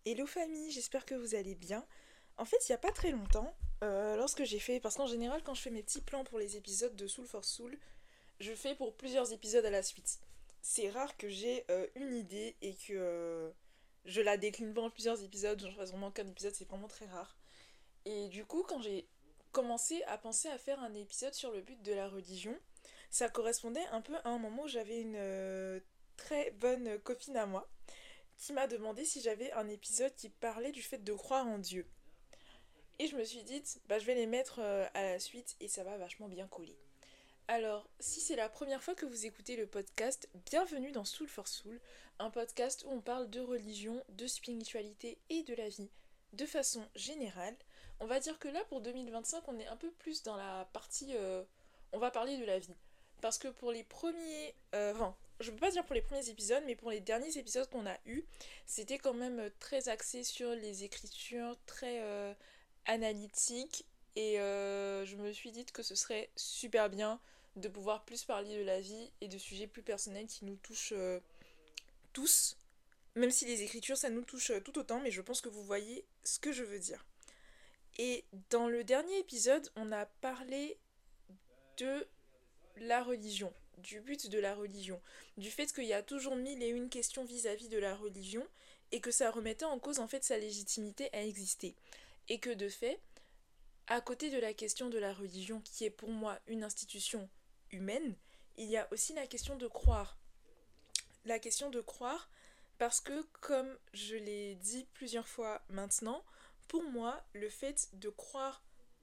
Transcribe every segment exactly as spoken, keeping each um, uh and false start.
Hello famille, j'espère que vous allez bien. En fait, il n'y a pas très longtemps, euh, lorsque j'ai fait, parce qu'en général quand je fais mes petits plans pour les épisodes de Soul for Soul, je fais pour plusieurs épisodes à la suite. C'est rare que j'ai euh, une idée et que euh, je la décline pas en plusieurs épisodes, j'en fasse vraiment qu'un épisode, c'est vraiment très rare. Et du coup, quand j'ai commencé à penser à faire un épisode sur le but de la religion, ça correspondait un peu à un moment où j'avais une euh, très bonne copine à moi qui m'a demandé si j'avais un épisode qui parlait du fait de croire en Dieu. Et je me suis dit, bah, je vais les mettre euh, à la suite et ça va vachement bien coller. Alors, si c'est la première fois que vous écoutez le podcast, bienvenue dans Soul for Soul, un podcast où on parle de religion, de spiritualité et de la vie de façon générale. On va dire que là, pour deux mille vingt-cinq, on est un peu plus dans la partie... euh, on va parler de la vie. Parce que pour les premiers... Euh, enfin, je ne peux pas dire pour les premiers épisodes, mais pour les derniers épisodes qu'on a eus, c'était quand même très axé sur les écritures, très euh, analytique. Et euh, je me suis dit que ce serait super bien de pouvoir plus parler de la vie et de sujets plus personnels qui nous touchent euh, tous, même si les écritures ça nous touche euh, tout autant, mais je pense que vous voyez ce que je veux dire. Et dans le dernier épisode, on a parlé de la religion, du but de la religion, du fait qu'il y a toujours mille et une questions vis-à-vis de la religion et que ça remettait en cause en fait sa légitimité à exister. Et que de fait, à côté de la question de la religion qui est pour moi une institution humaine, il y a aussi la question de croire. La question de croire parce que, comme je l'ai dit plusieurs fois maintenant, pour moi, le fait de croire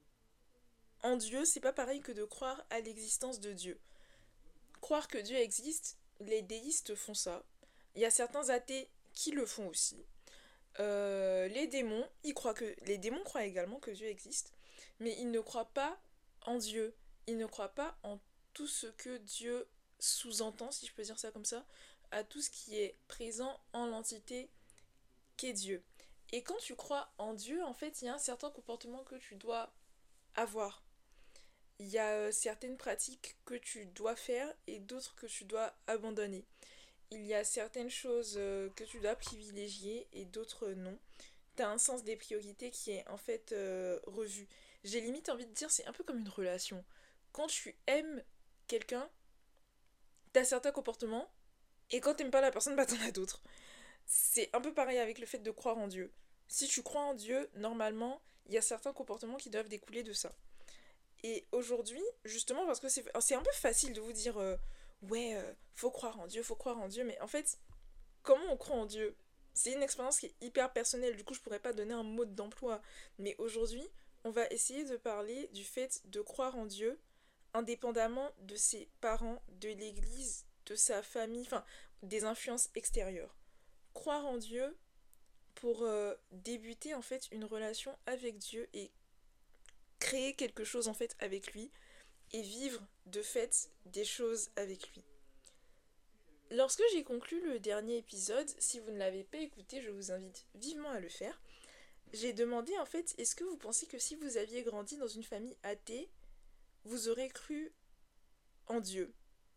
en Dieu, c'est pas pareil que de croire à l'existence de Dieu. Croire que Dieu existe, les déistes font ça. Il y a certains athées qui le font aussi. Euh, les démons, ils croient que les démons croient également que Dieu existe, mais ils ne croient pas en Dieu. Ils ne croient pas en tout ce que Dieu sous-entend, si je peux dire ça comme ça, à tout ce qui est présent en l'entité qu'est Dieu. Et quand tu crois en Dieu, en fait, il y a un certain comportement que tu dois avoir. Il y a euh, certaines pratiques que tu dois faire et d'autres que tu dois abandonner. Il y a certaines choses euh, que tu dois privilégier et d'autres non. T'as un sens des priorités qui est en fait euh, revu. J'ai limite envie de dire c'est un peu comme une relation. Quand tu aimes quelqu'un, t'as certains comportements et quand t'aimes pas la personne, bah t'en as d'autres. C'est un peu pareil avec le fait de croire en Dieu. Si tu crois en Dieu, normalement, il y a certains comportements qui doivent découler de ça. Et aujourd'hui, justement, parce que c'est, c'est un peu facile de vous dire euh, ouais, euh, faut croire en Dieu, faut croire en Dieu, mais en fait, comment on croit en Dieu? C'est une expérience qui est hyper personnelle, du coup je pourrais pas donner un mode d'emploi. Mais aujourd'hui, on va essayer de parler du fait de croire en Dieu, indépendamment de ses parents, de l'église, de sa famille, enfin des influences extérieures. Croire en Dieu pour euh, débuter en fait une relation avec Dieu et créer quelque chose en fait avec lui et vivre de fait des choses avec lui. Lorsque j'ai conclu le dernier épisode, si vous ne l'avez pas écouté, je vous invite vivement à le faire. J'ai demandé en fait, est-ce que vous pensez que si vous aviez grandi dans une famille athée, vous aurez cru en Dieu?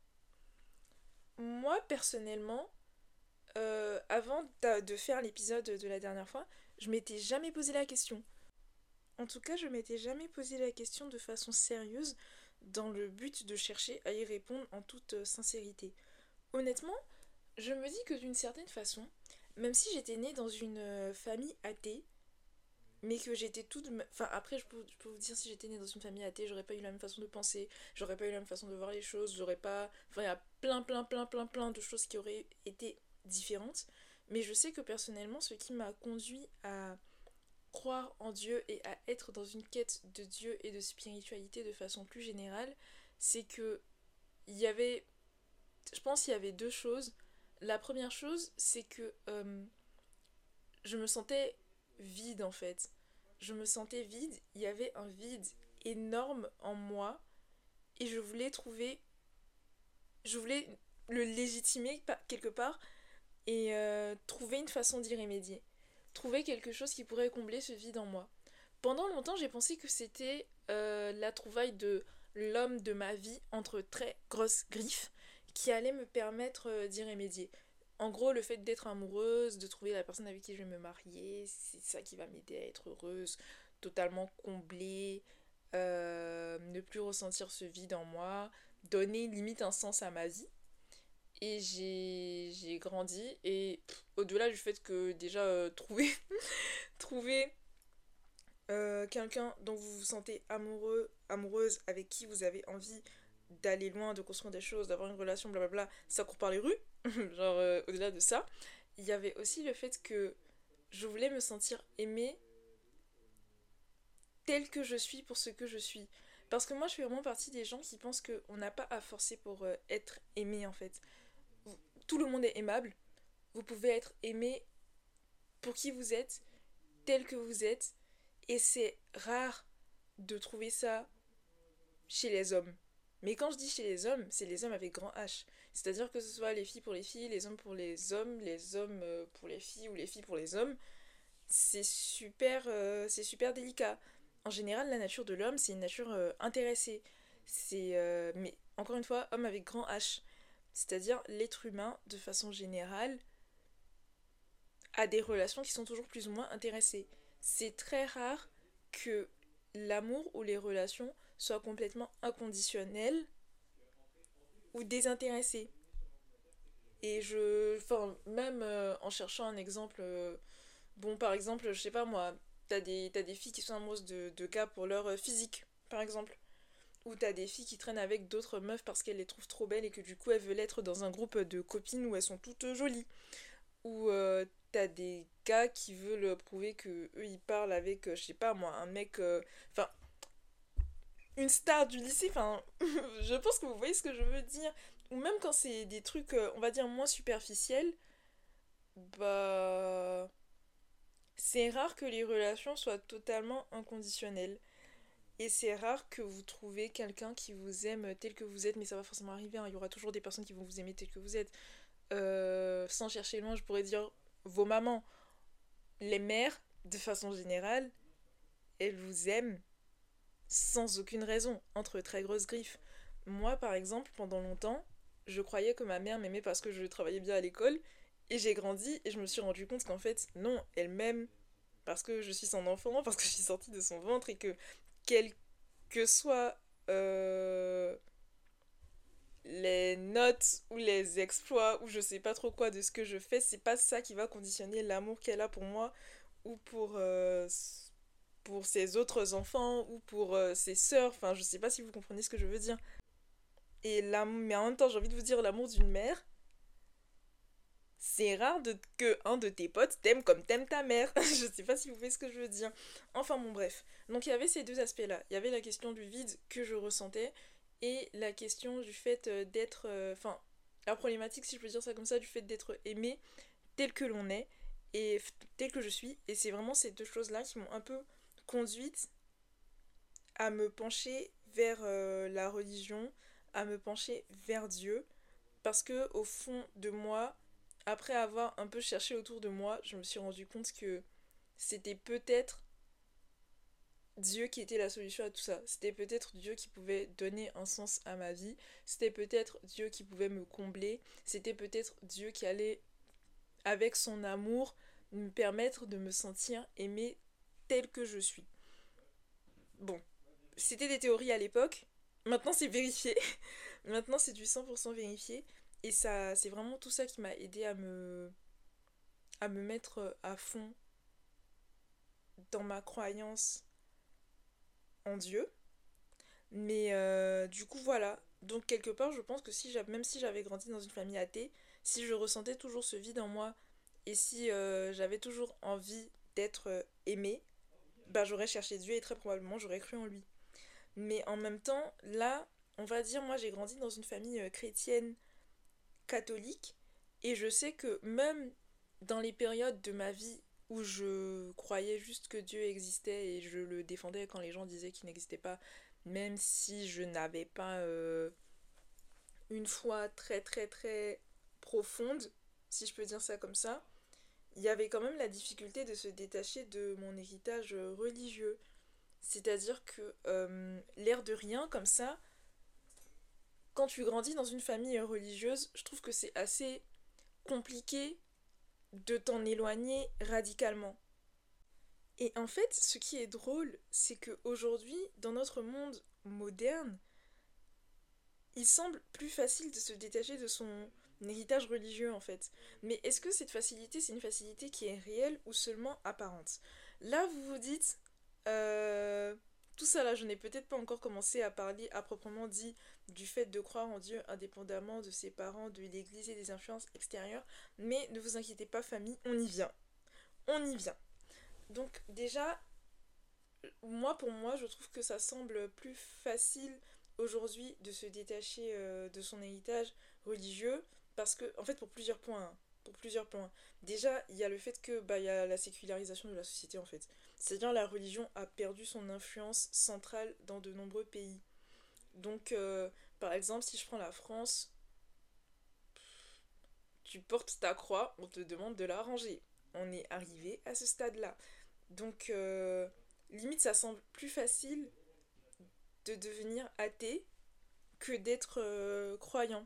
Moi personnellement, euh, avant de faire l'épisode de la dernière fois, je m'étais jamais posé la question. En tout cas, je m'étais jamais posé la question de façon sérieuse dans le but de chercher à y répondre en toute sincérité. Honnêtement, je me dis que d'une certaine façon, même si j'étais née dans une euh, famille athée, mais que j'étais tout de même... Enfin, après, je peux, je peux vous dire, si j'étais née dans une famille athée, j'aurais pas eu la même façon de penser, j'aurais pas eu la même façon de voir les choses, j'aurais pas... Enfin, il y a plein, plein, plein, plein, plein de choses qui auraient été différentes. Mais je sais que personnellement, ce qui m'a conduit à croire en Dieu et à être dans une quête de Dieu et de spiritualité de façon plus générale, c'est que il y avait... Je pense qu'il y avait deux choses. La première chose, c'est que euh, je me sentais vide en fait. Je me sentais vide, il y avait un vide énorme en moi et je voulais trouver, je voulais le légitimer quelque part et euh, trouver une façon d'y remédier. Trouver quelque chose qui pourrait combler ce vide en moi. Pendant longtemps, j'ai pensé que c'était euh, la trouvaille de l'homme de ma vie entre très grosses griffes qui allait me permettre euh, d'y remédier. En gros, le fait d'être amoureuse, de trouver la personne avec qui je vais me marier, c'est ça qui va m'aider à être heureuse, totalement comblée, euh, ne plus ressentir ce vide en moi, donner limite un sens à ma vie. Et j'ai j'ai grandi et pff, au-delà du fait que déjà euh, trouver trouver euh, quelqu'un dont vous vous sentez amoureux, amoureuse, avec qui vous avez envie d'aller loin, de construire des choses, d'avoir une relation, blablabla, ça court par les rues. Genre, euh, au-delà de ça, il y avait aussi le fait que je voulais me sentir aimée telle que je suis pour ce que je suis. Parce que moi, je fais vraiment partie des gens qui pensent qu'on n'a pas à forcer pour euh, être aimé, en fait. Tout le monde est aimable. Vous pouvez être aimé pour qui vous êtes, tel que vous êtes. Et c'est rare de trouver ça chez les hommes. Mais quand je dis chez les hommes, c'est les hommes avec grand H. C'est-à-dire que ce soit les filles pour les filles, les hommes pour les hommes, les hommes euh, pour les filles ou les filles pour les hommes. C'est super, euh, c'est super délicat. En général, la nature de l'homme, c'est une nature euh, intéressée. C'est, euh, mais encore une fois, homme avec grand H. C'est-à-dire l'être humain, de façon générale, a des relations qui sont toujours plus ou moins intéressées. C'est très rare que l'amour ou les relations soient complètement inconditionnelles ou désintéressées. Et je. Enfin, même euh, en cherchant un exemple. euh, bon, par exemple, je sais pas moi, t'as des, t'as des filles qui sont amoureuses de, de gars pour leur euh, physique, par exemple. Ou t'as des filles qui traînent avec d'autres meufs parce qu'elles les trouvent trop belles et que du coup elles veulent être dans un groupe de copines où elles sont toutes euh, jolies. Ou euh, t'as des gars qui veulent prouver que eux ils parlent avec, euh, je sais pas moi, un mec. euh, Enfin, une star du lycée, enfin, je pense que vous voyez ce que je veux dire. Ou même quand c'est des trucs, euh, on va dire, moins superficiels, bah. C'est rare que les relations soient totalement inconditionnelles. Et c'est rare que vous trouvez quelqu'un qui vous aime tel que vous êtes, mais ça va forcément arriver, hein. Il y aura toujours des personnes qui vont vous aimer tel que vous êtes. Euh, sans chercher loin, je pourrais dire vos mamans. Les mères, de façon générale, elles vous aiment sans aucune raison, entre très grosses griffes. Moi, par exemple, pendant longtemps, je croyais que ma mère m'aimait parce que je travaillais bien à l'école, et j'ai grandi et je me suis rendu compte qu'en fait, non, elle m'aime parce que je suis son enfant, parce que je suis sortie de son ventre et que quel que soient euh, les notes ou les exploits ou je sais pas trop quoi de ce que je fais, c'est pas ça qui va conditionner l'amour qu'elle a pour moi ou pour, euh, pour ses autres enfants ou pour euh, ses sœurs. Enfin, je sais pas si vous comprenez ce que je veux dire. Et l'amour, mais en même temps, j'ai envie de vous dire l'amour d'une mère. C'est rare de, que un de tes potes t'aime comme t'aimes ta mère. Je sais pas si vous voyez ce que je veux dire. Enfin bon bref. Donc il y avait ces deux aspects-là. Il y avait la question du vide que je ressentais et la question du fait euh, d'être... euh, Enfin, la problématique, si je peux dire ça comme ça, du fait d'être aimé tel que l'on est et f- tel que je suis. Et c'est vraiment ces deux choses-là qui m'ont un peu conduite à me pencher vers euh, la religion, à me pencher vers Dieu parce que au fond de moi, après avoir un peu cherché autour de moi, je me suis rendu compte que c'était peut-être Dieu qui était la solution à tout ça. C'était peut-être Dieu qui pouvait donner un sens à ma vie. C'était peut-être Dieu qui pouvait me combler. C'était peut-être Dieu qui allait, avec son amour, me permettre de me sentir aimée telle que je suis. Bon, c'était des théories à l'époque. Maintenant, c'est vérifié. Maintenant, c'est du cent pour cent vérifié. Et ça, c'est vraiment tout ça qui m'a aidé à me, à me mettre à fond dans ma croyance en Dieu. Mais euh, du coup, voilà. Donc, quelque part, je pense que si j'avais, même si j'avais grandi dans une famille athée, si je ressentais toujours ce vide en moi et si euh, j'avais toujours envie d'être euh, aimée, bah, j'aurais cherché Dieu et très probablement j'aurais cru en lui. Mais en même temps, là, on va dire, moi j'ai grandi dans une famille euh, chrétienne catholique et je sais que même dans les périodes de ma vie où je croyais juste que Dieu existait et je le défendais quand les gens disaient qu'il n'existait pas, même si je n'avais pas euh, une foi très très très profonde, si je peux dire ça comme ça, il y avait quand même la difficulté de se détacher de mon héritage religieux. C'est-à-dire que euh, l'air de rien, comme ça, quand tu grandis dans une famille religieuse, je trouve que c'est assez compliqué de t'en éloigner radicalement. Et en fait, ce qui est drôle, c'est qu'aujourd'hui, dans notre monde moderne, il semble plus facile de se détacher de son héritage religieux en fait. Mais est-ce que cette facilité, c'est une facilité qui est réelle ou seulement apparente? Là, vous vous dites, euh, tout ça là, je n'ai peut-être pas encore commencé à parler à proprement dit du fait de croire en Dieu indépendamment de ses parents, de l'Église et des influences extérieures, mais ne vous inquiétez pas famille, on y vient. On y vient. Donc déjà, moi pour moi, je trouve que ça semble plus facile aujourd'hui de se détacher euh, de son héritage religieux parce que, en fait, pour plusieurs points. Hein, pour plusieurs points. Déjà, il y a le fait que bah, il y a la sécularisation de la société en fait. C'est-à-dire la religion a perdu son influence centrale dans de nombreux pays. Donc, euh, par exemple, si je prends la France, tu portes ta croix, on te demande de la ranger. On est arrivé à ce stade-là. Donc, euh, limite, ça semble plus facile de devenir athée que d'être euh, croyant.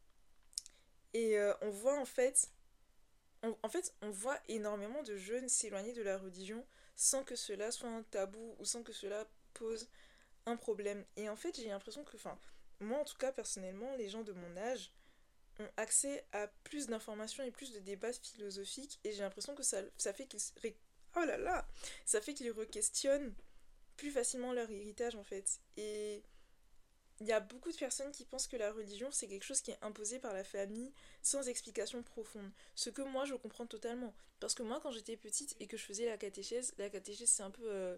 Et euh, on voit en fait, on, en fait, on voit énormément de jeunes s'éloigner de la religion sans que cela soit un tabou ou sans que cela pose un problème. Et en fait, j'ai l'impression que, enfin, moi en tout cas, personnellement, les gens de mon âge ont accès à plus d'informations et plus de débats philosophiques et j'ai l'impression que ça, ça fait qu'ils ré... oh là là, ça fait qu'ils requestionnent plus facilement leur héritage en fait. Et il y a beaucoup de personnes qui pensent que la religion c'est quelque chose qui est imposé par la famille sans explication profonde. Ce que moi je comprends totalement. Parce que moi quand j'étais petite et que je faisais la catéchèse, la catéchèse c'est un peu euh,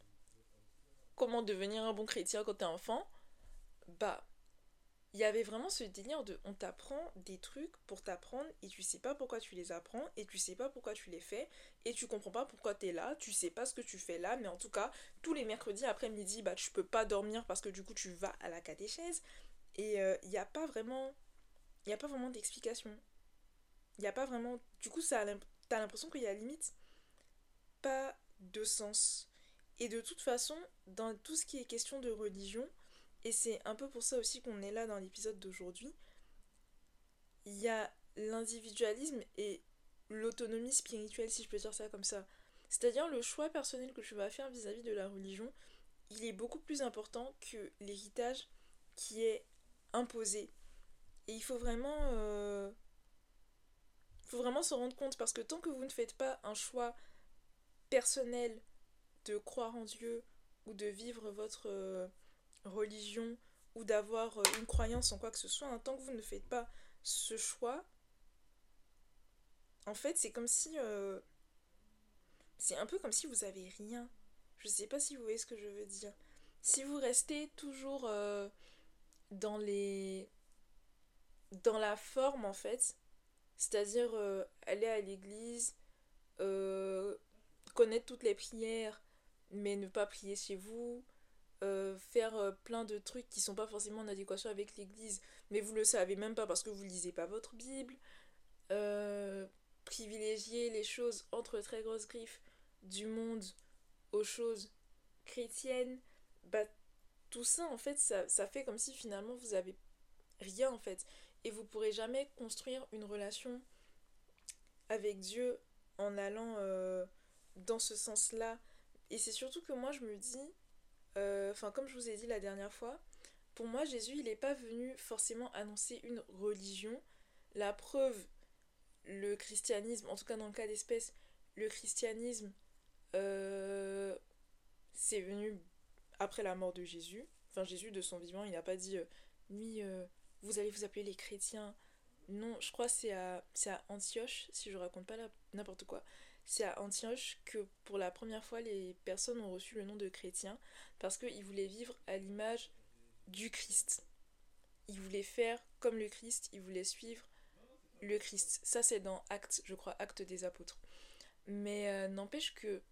comment devenir un bon chrétien quand t'es enfant. Bah il y avait vraiment ce délire de on t'apprend des trucs pour t'apprendre et tu sais pas pourquoi tu les apprends et tu sais pas pourquoi tu les fais et tu comprends pas pourquoi t'es là, tu sais pas ce que tu fais là, mais en tout cas tous les mercredis après-midi bah tu peux pas dormir parce que du coup tu vas à la catéchèse et il euh, y a pas vraiment il y a pas vraiment d'explication. Il y a pas vraiment du coup ça a l'imp- t'as l'impression qu'il y a limite pas de sens. Et de toute façon, dans tout ce qui est question de religion, et c'est un peu pour ça aussi qu'on est là dans l'épisode d'aujourd'hui, il y a l'individualisme et l'autonomie spirituelle, si je peux dire ça comme ça. C'est-à-dire le choix personnel que tu vas faire vis-à-vis de la religion, il est beaucoup plus important que l'héritage qui est imposé. Et il faut vraiment, euh, faut vraiment s'en rendre compte parce que tant que vous ne faites pas un choix personnel de croire en Dieu ou de vivre votre euh, religion ou d'avoir euh, une croyance en quoi que ce soit, hein, tant que vous ne faites pas ce choix, en fait, c'est comme si. Euh, c'est un peu comme si vous avez rien. Je sais pas si vous voyez ce que je veux dire. Si vous restez toujours euh, dans les. Dans la forme, en fait, c'est-à-dire euh, aller à l'église, euh, connaître toutes les prières, mais ne pas prier chez vous, euh, faire euh, plein de trucs qui sont pas forcément en adéquation avec l'église, mais vous le savez même pas parce que vous lisez pas votre Bible, euh, privilégier les choses entre très grosses griffes du monde aux choses chrétiennes, bah tout ça en fait ça, ça fait comme si finalement vous avez rien en fait et vous pourrez jamais construire une relation avec Dieu en allant euh, dans ce sens-là. Et c'est surtout que moi je me dis, enfin euh, comme je vous ai dit la dernière fois, pour moi Jésus il n'est pas venu forcément annoncer une religion. La preuve, le christianisme, en tout cas dans le cas d'espèce, le christianisme euh, c'est venu après la mort de Jésus. Enfin Jésus de son vivant il n'a pas dit euh, oui euh, vous allez vous appeler les chrétiens. Non, je crois que c'est à, c'est à Antioche, si je raconte pas la, n'importe quoi. C'est à Antioche que pour la première fois les personnes ont reçu le nom de chrétien parce qu'ils voulaient vivre à l'image du Christ. Ils voulaient faire comme le Christ, ils voulaient suivre le Christ. Ça c'est dans Actes, je crois, Actes des Apôtres. Mais euh, n'empêche que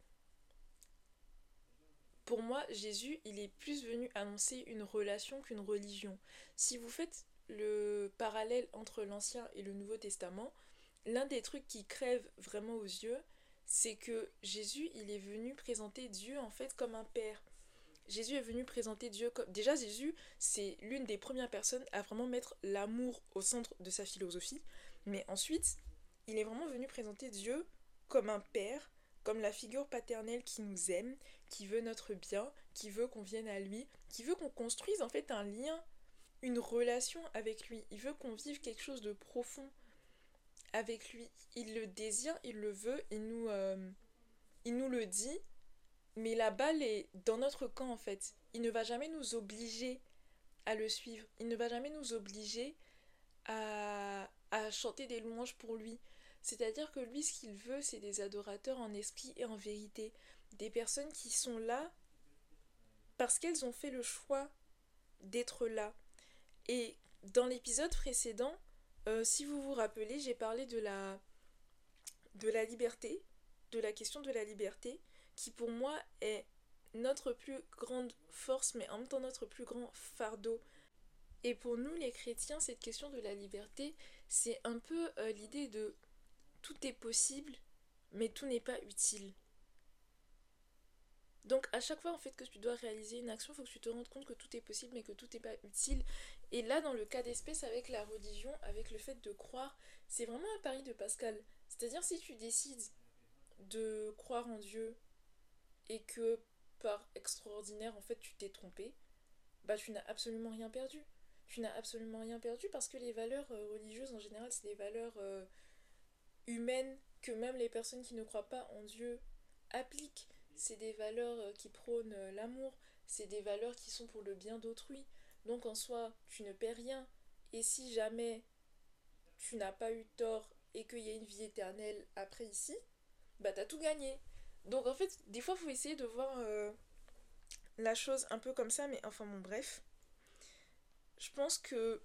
pour moi, Jésus, il est plus venu annoncer une relation qu'une religion. Si vous faites le parallèle entre l'Ancien et le Nouveau Testament, l'un des trucs qui crève vraiment aux yeux, c'est que Jésus, il est venu présenter Dieu en fait comme un père. Jésus est venu présenter Dieu comme... Déjà, Jésus, c'est l'une des premières personnes à vraiment mettre l'amour au centre de sa philosophie. Mais ensuite, il est vraiment venu présenter Dieu comme un père, comme la figure paternelle qui nous aime, qui veut notre bien, qui veut qu'on vienne à lui, qui veut qu'on construise en fait un lien, une relation avec lui. Il veut qu'on vive quelque chose de profond avec lui. Il le désire, il le veut, il nous, euh, il nous le dit, mais la balle est dans notre camp en fait. Il ne va jamais nous obliger à le suivre. Il ne va jamais nous obliger à, à chanter des louanges pour lui. C'est-à-dire que lui, ce qu'il veut, c'est des adorateurs en esprit et en vérité. Des personnes qui sont là parce qu'elles ont fait le choix d'être là. Et dans l'épisode précédent, euh, si vous vous rappelez, j'ai parlé de la, de la liberté, de la question de la liberté, qui pour moi est notre plus grande force, mais en même temps notre plus grand fardeau. Et pour nous, les chrétiens, cette question de la liberté, c'est un peu euh, l'idée de tout est possible, mais tout n'est pas utile. Donc à chaque fois en fait que tu dois réaliser une action, il faut que tu te rendes compte que tout est possible mais que tout n'est pas utile. Et là dans le cas d'espèce avec la religion, avec le fait de croire, c'est vraiment un pari de Pascal. C'est-à-dire si tu décides de croire en Dieu et que par extraordinaire en fait tu t'es trompé, bah tu n'as absolument rien perdu. Tu n'as absolument rien perdu parce que les valeurs euh, religieuses en général c'est des valeurs euh, humaines que même les personnes qui ne croient pas en Dieu appliquent. C'est des valeurs qui prônent l'amour, c'est des valeurs qui sont pour le bien d'autrui. Donc en soi, tu ne perds rien. Et si jamais tu n'as pas eu tort et qu'il y a une vie éternelle après ici, bah t'as tout gagné. Donc en fait, des fois, il faut essayer de voir euh, la chose un peu comme ça, mais enfin bon, bref. Je pense que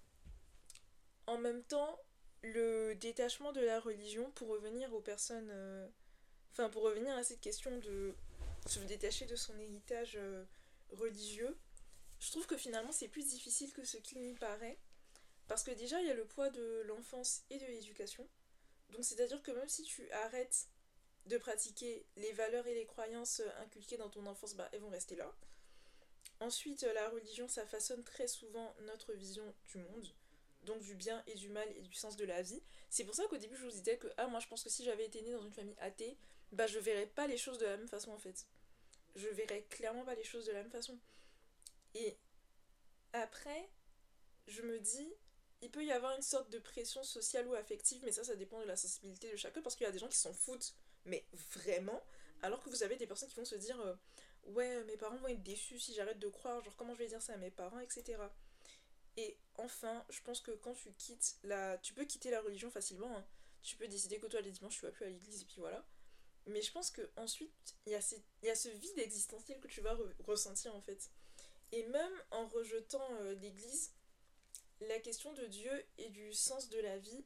en même temps, le détachement de la religion, pour revenir aux personnes... Euh, Enfin, pour revenir à cette question de se détacher de son héritage euh, religieux, je trouve que finalement c'est plus difficile que ce qu'il n'y paraît. Parce que déjà, il y a le poids de l'enfance et de l'éducation. Donc, c'est-à-dire que même si tu arrêtes de pratiquer les valeurs et les croyances inculquées dans ton enfance, bah, elles vont rester là. Ensuite, la religion, ça façonne très souvent notre vision du monde. Donc du bien et du mal et du sens de la vie. C'est pour ça qu'au début je vous disais que ah moi je pense que si j'avais été née dans une famille athée, bah je verrais pas les choses de la même façon en fait. Je verrais clairement pas les choses de la même façon. Et après, je me dis, il peut y avoir une sorte de pression sociale ou affective, mais ça ça dépend de la sensibilité de chacun parce qu'il y a des gens qui s'en foutent, mais vraiment, alors que vous avez des personnes qui vont se dire euh, ouais mes parents vont être déçus si j'arrête de croire, genre comment je vais dire ça à mes parents, et cetera. Et enfin, je pense que quand tu quittes la... Tu peux quitter la religion facilement, hein. Tu peux décider que toi, les dimanches, tu vas plus à l'église, et puis voilà. Mais je pense qu'ensuite, il y, a ces... y a ce vide existentiel que tu vas re- ressentir, en fait. Et même en rejetant euh, l'église, la question de Dieu et du sens de la vie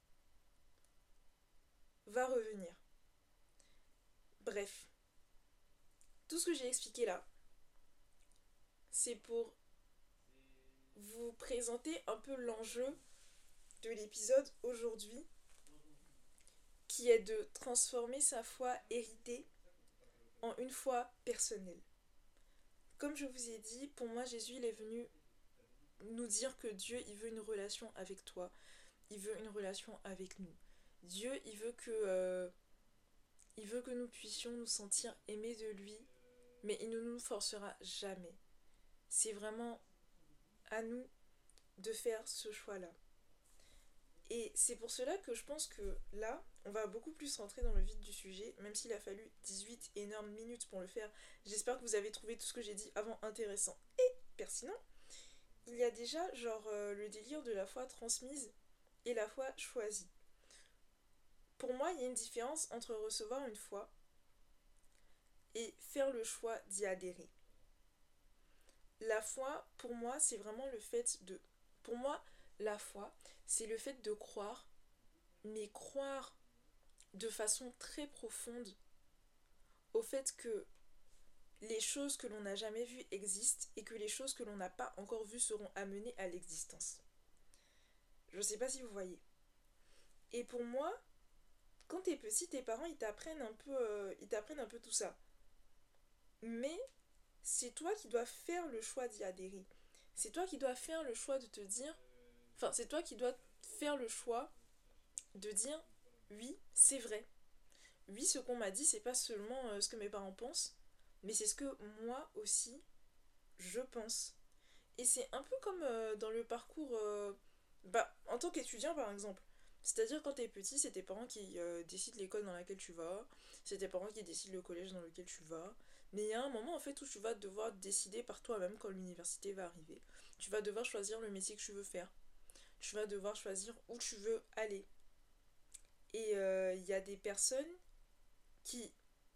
va revenir. Bref, tout ce que j'ai expliqué là, c'est pour vous présenter un peu l'enjeu de l'épisode aujourd'hui, qui est de transformer sa foi héritée en une foi personnelle. Comme je vous ai dit, pour moi, Jésus il est venu nous dire que Dieu, il veut une relation avec toi. Il veut une relation avec nous. Dieu, il veut que, euh, il veut que nous puissions nous sentir aimés de lui, mais il ne nous forcera jamais. C'est vraiment à nous de faire ce choix-là. Et c'est pour cela que je pense que là, on va beaucoup plus rentrer dans le vif du sujet, même s'il a fallu dix-huit énormes minutes pour le faire. J'espère que vous avez trouvé tout ce que j'ai dit avant intéressant et pertinent. Il y a déjà genre euh, le délire de la foi transmise et la foi choisie. Pour moi, il y a une différence entre recevoir une foi et faire le choix d'y adhérer. La foi, pour moi, c'est vraiment le fait de... Pour moi, la foi, c'est le fait de croire, mais croire de façon très profonde au fait que les choses que l'on n'a jamais vues existent et que les choses que l'on n'a pas encore vues seront amenées à l'existence. Je ne sais pas si vous voyez. Et pour moi, quand t'es petit, tes parents ils t'apprennent un peu, euh, ils t'apprennent un peu tout ça. Mais c'est toi qui dois faire le choix d'y adhérer. C'est toi qui dois faire le choix de te dire... Enfin, c'est toi qui dois faire le choix de dire oui, c'est vrai. Oui, ce qu'on m'a dit, c'est pas seulement euh, ce que mes parents pensent, mais c'est ce que moi aussi, je pense. Et c'est un peu comme euh, dans le parcours, euh, bah, en tant qu'étudiant par exemple. C'est-à-dire quand t'es petit, c'est tes parents qui euh, décident l'école dans laquelle tu vas, c'est tes parents qui décident le collège dans lequel tu vas. Mais il y a un moment en fait où tu vas devoir décider par toi-même quand l'université va arriver. Tu vas devoir choisir le métier que tu veux faire. Tu vas devoir choisir où tu veux aller. Et euh, il y a des personnes qui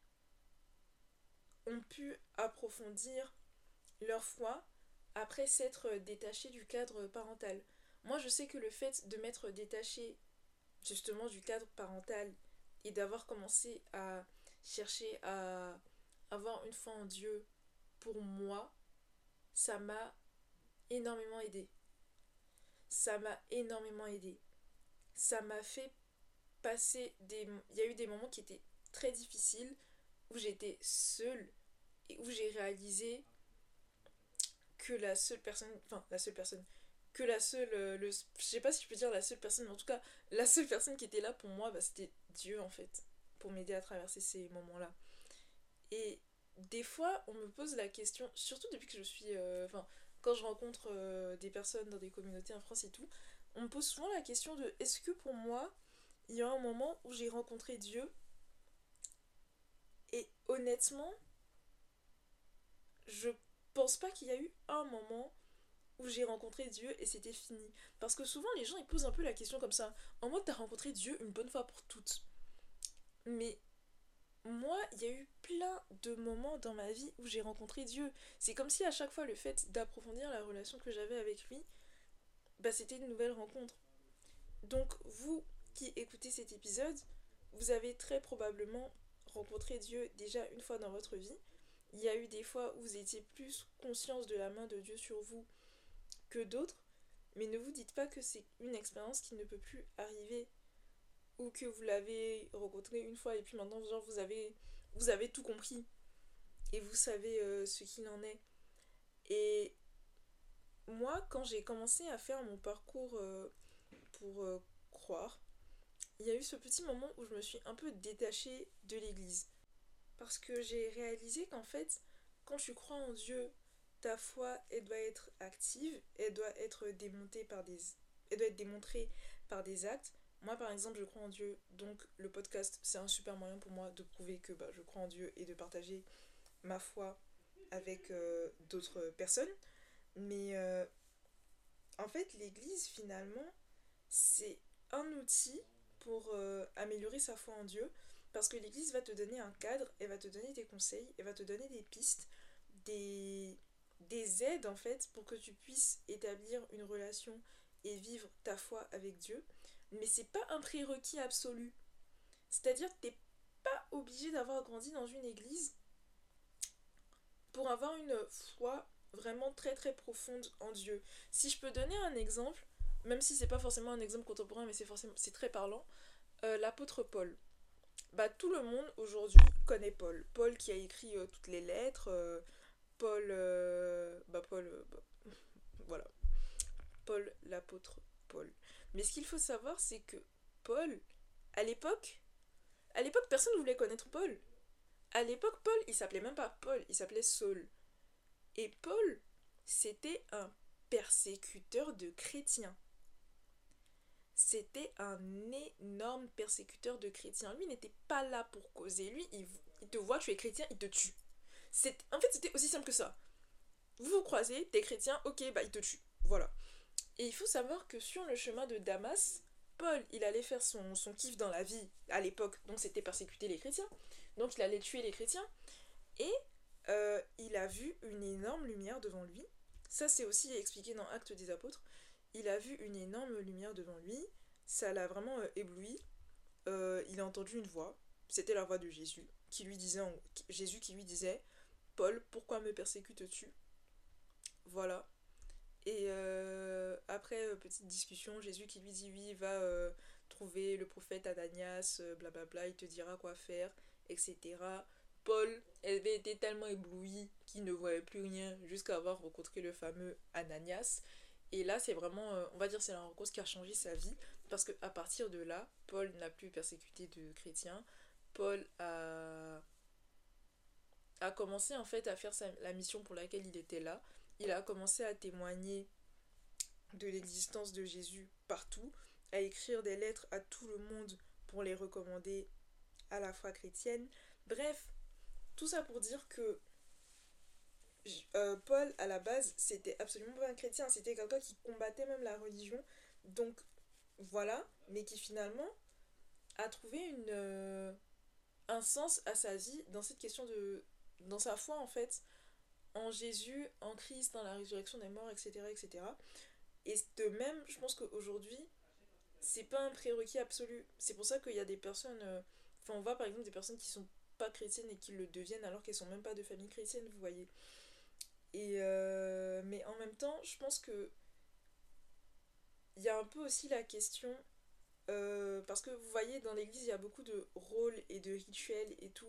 ont pu approfondir leur foi après s'être détachées du cadre parental. Moi, je sais que le fait de m'être détachée justement du cadre parental et d'avoir commencé à chercher à avoir une foi en Dieu pour moi, ça m'a énormément aidé. Ça m'a énormément aidé. Ça m'a fait passer des... Il y a eu des moments qui étaient très difficiles, où j'étais seule et où j'ai réalisé que la seule personne... Enfin, la seule personne... Que la seule... euh, le, je sais pas si je peux dire la seule personne, mais en tout cas, la seule personne qui était là pour moi, bah, c'était Dieu en fait, pour m'aider à traverser ces moments-là. Et des fois, on me pose la question, surtout depuis que je suis... euh, Enfin, quand je rencontre euh, des personnes dans des communautés en France et tout, on me pose souvent la question de est-ce que pour moi, il y a un moment où j'ai rencontré Dieu. Et honnêtement, je pense pas qu'il y a eu un moment où j'ai rencontré Dieu et c'était fini. Parce que souvent, les gens ils posent un peu la question comme ça. En mode, t'as rencontré Dieu une bonne fois pour toutes. Mais moi, il y a eu plein de moments dans ma vie où j'ai rencontré Dieu. C'est comme si à chaque fois, le fait d'approfondir la relation que j'avais avec lui, bah, c'était une nouvelle rencontre. Donc, vous qui écoutez cet épisode, vous avez très probablement rencontré Dieu déjà une fois dans votre vie. Il y a eu des fois où vous étiez plus conscience de la main de Dieu sur vous que d'autres, mais ne vous dites pas que c'est une expérience qui ne peut plus arriver ou que vous l'avez rencontré une fois et puis maintenant genre, vous avez vous avez tout compris et vous savez euh, ce qu'il en est. Et moi, quand j'ai commencé à faire mon parcours euh, pour euh, croire, il y a eu ce petit moment où je me suis un peu détachée de l'église. Parce que j'ai réalisé qu'en fait, quand tu crois en Dieu, ta foi, elle doit être active, elle doit être démontée par des... elle doit être démontrée par des actes. Moi, par exemple, je crois en Dieu, donc le podcast, c'est un super moyen pour moi de prouver que bah, je crois en Dieu et de partager ma foi avec euh, d'autres personnes. Mais euh, en fait, l'église, finalement, c'est un outil pour euh, améliorer sa foi en Dieu, parce que l'église va te donner un cadre, elle va te donner des conseils, elle va te donner des pistes, des, des aides en fait pour que tu puisses établir une relation et vivre ta foi avec Dieu. Mais c'est pas un prérequis absolu. C'est-à-dire que t'es pas obligé d'avoir grandi dans une église pour avoir une foi vraiment très très profonde en Dieu. Si je peux donner un exemple, même si c'est pas forcément un exemple contemporain, mais c'est forcément c'est très parlant, euh, l'apôtre Paul. Bah tout le monde aujourd'hui connaît Paul. Paul qui a écrit euh, toutes les lettres, euh, Paul, euh, bah Paul, euh, bah, voilà, Paul l'apôtre Paul. Mais ce qu'il faut savoir, c'est que Paul, à l'époque, à l'époque personne ne voulait connaître Paul. À l'époque, Paul, il s'appelait même pas Paul, il s'appelait Saul. Et Paul, c'était un persécuteur de chrétiens. C'était un énorme persécuteur de chrétiens. Lui n'était pas là pour causer. Lui, il, il te voit, tu es chrétien, il te tue. C'est, en fait, c'était aussi simple que ça. Vous vous croisez, t'es chrétien, ok, bah il te tue. Voilà. Et il faut savoir que sur le chemin de Damas, Paul, il allait faire son, son kiff dans la vie à l'époque, donc c'était persécuter les chrétiens. Donc il allait tuer les chrétiens. Et euh, il a vu une énorme lumière devant lui. Ça, c'est aussi expliqué dans Actes des Apôtres. Il a vu une énorme lumière devant lui. Ça l'a vraiment euh, ébloui. Euh, il a entendu une voix. C'était la voix de Jésus. Qui lui disait, en- Jésus qui lui disait Paul, pourquoi me persécutes-tu? Voilà. Et euh, après, euh, petite discussion, Jésus qui lui dit oui, va euh, trouver le prophète Ananias, euh, blablabla, il te dira quoi faire, et cetera. Paul avait été tellement ébloui qu'il ne voyait plus rien jusqu'à avoir rencontré le fameux Ananias. Et là, c'est vraiment, euh, on va dire, c'est la rencontre qui a changé sa vie. Parce qu'à partir de là, Paul n'a plus persécuté de chrétiens. Paul a, a commencé en fait à faire sa, la mission pour laquelle il était là. Il a commencé à témoigner de l'existence de Jésus partout, à écrire des lettres à tout le monde pour les recommander à la foi chrétienne. Bref, tout ça pour dire que euh, Paul, à la base, c'était absolument pas un chrétien, c'était quelqu'un qui combattait même la religion. Donc voilà, mais qui finalement a trouvé une, euh, un sens à sa vie dans cette question de... dans sa foi en fait, en Jésus, en Christ, dans la résurrection des morts, et cetera et cetera. Et de même, je pense qu'aujourd'hui, c'est pas un prérequis absolu. C'est pour ça qu'il y a des personnes... euh, Enfin, on voit par exemple des personnes qui sont pas chrétiennes et qui le deviennent alors qu'elles sont même pas de famille chrétienne, vous voyez. Et euh, mais en même temps, je pense que il y a un peu aussi la question euh, parce que vous voyez dans l'église il y a beaucoup de rôles et de rituels et tout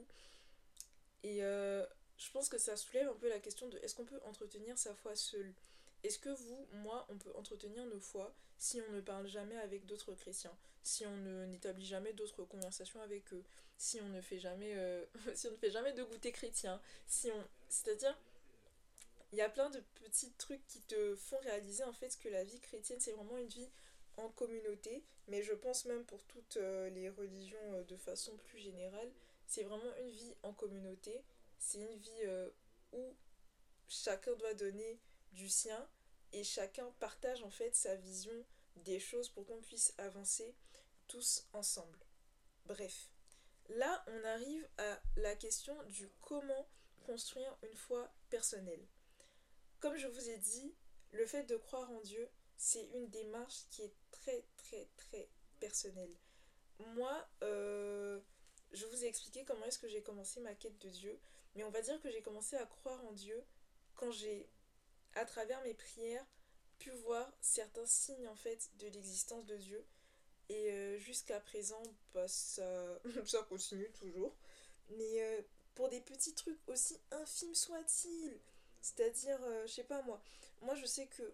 et euh, je pense que ça soulève un peu la question de est-ce qu'on peut entretenir sa foi seul. Est-ce que vous, moi, on peut entretenir nos foi si on ne parle jamais avec d'autres chrétiens, si on ne n'établit jamais d'autres conversations avec eux, si on ne fait jamais euh, si on ne fait jamais de goûter chrétien, si on c'est-à-dire il y a plein de petits trucs qui te font réaliser en fait que la vie chrétienne c'est vraiment une vie en communauté, mais je pense même pour toutes euh, les religions euh, de façon plus générale, c'est vraiment une vie en communauté, c'est une vie euh, où chacun doit donner du sien et chacun partage en fait sa vision des choses pour qu'on puisse avancer tous ensemble. Bref, là on arrive à la question du comment construire une foi personnelle. Comme je vous ai dit, le fait de croire en Dieu, c'est une démarche qui est très très très personnelle. Moi, euh, je vous ai expliqué comment est-ce que j'ai commencé ma quête de Dieu, mais on va dire que j'ai commencé à croire en Dieu quand j'ai, à travers mes prières, pu voir certains signes en fait de l'existence de Dieu. Et euh, jusqu'à présent, bah, ça, ça continue toujours. Mais euh, pour des petits trucs aussi infimes soient-ils. C'est-à-dire, euh, je sais pas moi. Moi, je sais que.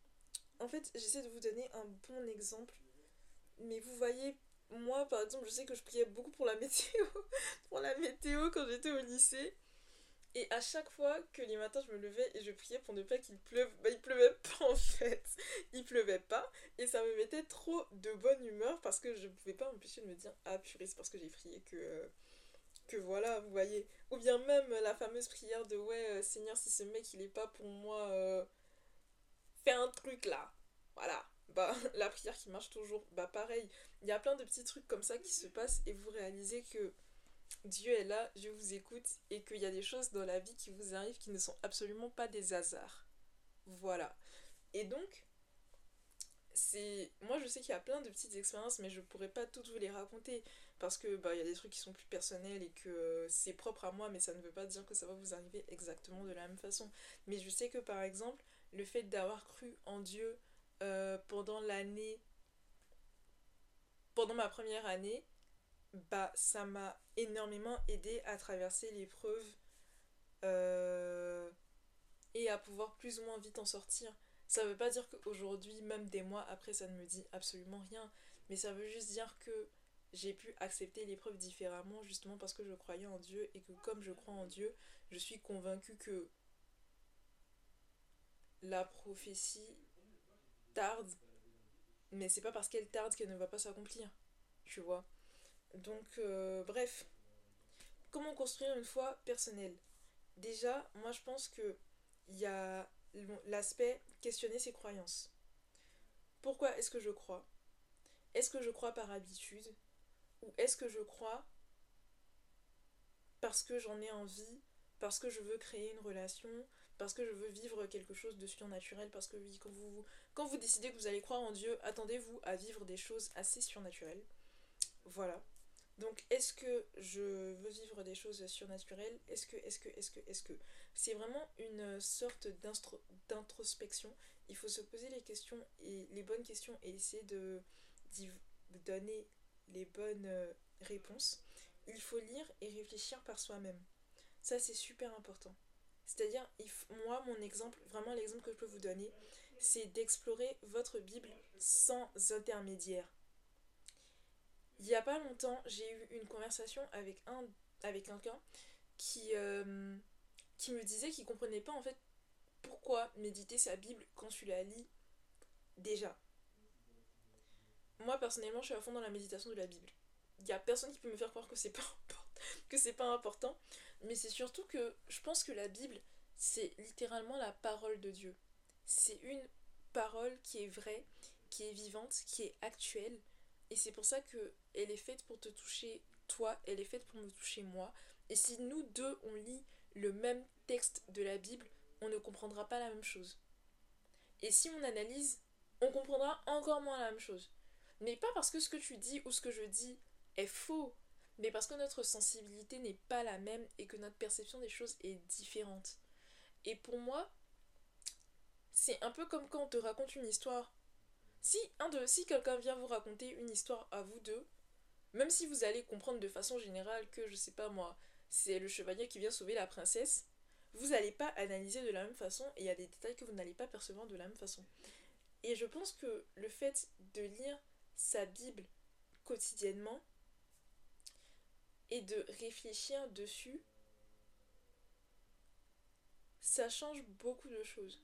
En fait, j'essaie de vous donner un bon exemple. Mais vous voyez, moi, par exemple, je sais que je priais beaucoup pour la météo. Pour la météo quand j'étais au lycée. Et à chaque fois que les matins je me levais et je priais pour ne pas qu'il pleuve, bah il pleuvait pas en fait. Il pleuvait pas. Et ça me mettait trop de bonne humeur parce que je pouvais pas m'empêcher de me dire ah purée, c'est parce que j'ai prié que. euh, que voilà, vous voyez. Ou bien même la fameuse prière de ouais, euh, Seigneur, si ce mec il est pas pour moi, euh, fais un truc là. Voilà. Bah, la prière qui marche toujours. Bah, pareil. Il y a plein de petits trucs comme ça qui se passent et vous réalisez que Dieu est là, Dieu vous écoute et qu'il y a des choses dans la vie qui vous arrivent qui ne sont absolument pas des hasards. Voilà. Et donc, c'est moi je sais qu'il y a plein de petites expériences mais je pourrais pas toutes vous les raconter parce que bah il y a des trucs qui sont plus personnels et que euh, c'est propre à moi mais ça ne veut pas dire que ça va vous arriver exactement de la même façon. Mais je sais que par exemple le fait d'avoir cru en Dieu euh, pendant l'année pendant ma première année, bah ça m'a énormément aidé à traverser l'épreuve euh, et à pouvoir plus ou moins vite en sortir. Ça veut pas dire qu'aujourd'hui, même des mois après, ça ne me dit absolument rien, mais ça veut juste dire que j'ai pu accepter l'épreuve différemment justement parce que je croyais en Dieu et que comme je crois en Dieu, je suis convaincue que la prophétie tarde, mais c'est pas parce qu'elle tarde qu'elle ne va pas s'accomplir, tu vois. Donc, euh, bref, comment construire une foi personnelle? Déjà, moi je pense que il y a l'aspect questionner ses croyances. Pourquoi est-ce que je crois? Est-ce que je crois par habitude? Ou est-ce que je crois parce que j'en ai envie, parce que je veux créer une relation, parce que je veux vivre quelque chose de surnaturel? Parce que oui, quand vous, quand vous décidez que vous allez croire en Dieu, attendez-vous à vivre des choses assez surnaturelles. Voilà. Donc, est-ce que je veux vivre des choses surnaturelles? Est-ce que, est-ce que, est-ce que, est-ce que... C'est vraiment une sorte d'introspection. Il faut se poser les questions, et les bonnes questions, et essayer de, d'y donner les bonnes euh, réponses. Il faut lire et réfléchir par soi-même. Ça, c'est super important. C'est-à-dire, moi, mon exemple, vraiment l'exemple que je peux vous donner, c'est d'explorer votre Bible sans intermédiaire. Il y a pas longtemps, j'ai eu une conversation avec un avec quelqu'un qui, euh, qui me disait qu'il comprenait pas en fait pourquoi méditer sa Bible quand tu la lis déjà. Moi personnellement, je suis à fond dans la méditation de la Bible. Il y a personne qui peut me faire croire que c'est pas que c'est pas important, mais c'est surtout que je pense que la Bible, c'est littéralement la parole de Dieu. C'est une parole qui est vraie, qui est vivante, qui est actuelle, et c'est pour ça que elle est faite pour te toucher toi, elle est faite pour me toucher moi. Et si nous deux on lit le même texte de la Bible, on ne comprendra pas la même chose. Et si on analyse, on comprendra encore moins la même chose. Mais pas parce que ce que tu dis ou ce que je dis est faux, mais parce que notre sensibilité n'est pas la même et que notre perception des choses est différente. Et pour moi, c'est un peu comme quand on te raconte une histoire. Si, un de, si quelqu'un vient vous raconter une histoire à vous deux, même si vous allez comprendre de façon générale que, je sais pas moi, c'est le chevalier qui vient sauver la princesse, vous n'allez pas analyser de la même façon et il y a des détails que vous n'allez pas percevoir de la même façon. Et je pense que le fait de lire sa Bible quotidiennement et de réfléchir dessus, ça change beaucoup de choses.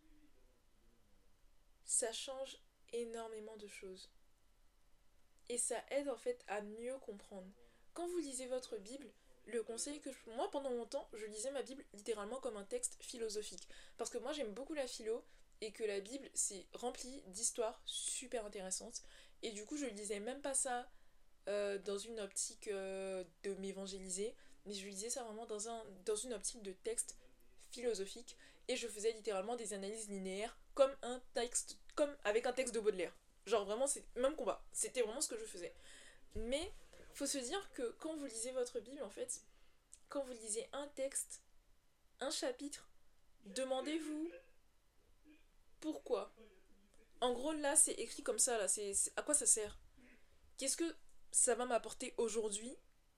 Ça change énormément de choses. Et ça aide en fait à mieux comprendre. Quand vous lisez votre Bible, le conseil que je... Moi pendant longtemps, je lisais ma Bible littéralement comme un texte philosophique. Parce que moi j'aime beaucoup la philo et que la Bible c'est rempli d'histoires super intéressantes. Et du coup je lisais même pas ça euh, dans une optique euh, de m'évangéliser, mais je lisais ça vraiment dans, un, dans une optique de texte philosophique. Et je faisais littéralement des analyses linéaires comme un texte, comme avec un texte de Baudelaire. Genre vraiment c'est même combat. C'était vraiment ce que je faisais. Mais faut se dire que quand vous lisez votre Bible, en fait, quand vous lisez un texte, un chapitre, demandez-vous pourquoi. En gros, là, c'est écrit comme ça, là, c'est, c'est- à quoi ça sert? Qu'est-ce que ça va m'apporter aujourd'hui?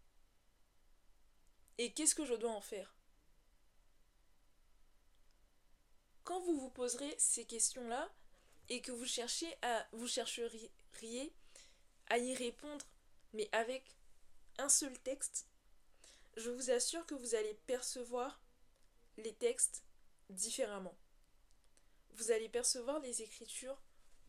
Et qu'est-ce que je dois en faire? Quand vous vous poserez ces questions-là, et que vous cherchez à, vous chercheriez à y répondre, mais avec un seul texte, je vous assure que vous allez percevoir les textes différemment. Vous allez percevoir les écritures